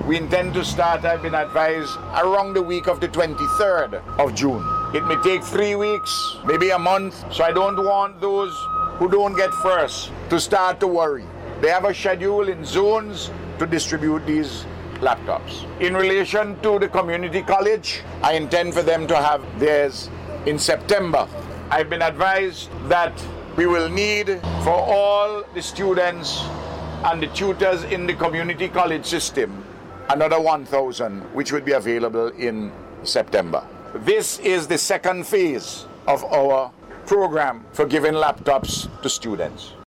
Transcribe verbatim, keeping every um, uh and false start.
We intend to start, I've been advised, around the week of the twenty-third of June. It may take three weeks, maybe a month, so I don't want those who don't get first to start to worry. They have a schedule in zones to distribute these laptops. In relation to the community college, I intend for them to have theirs in September. I've been advised that we will need for all the students and the tutors in the community college system another one thousand, which would be available in September. This is the second phase of our program for giving laptops to students.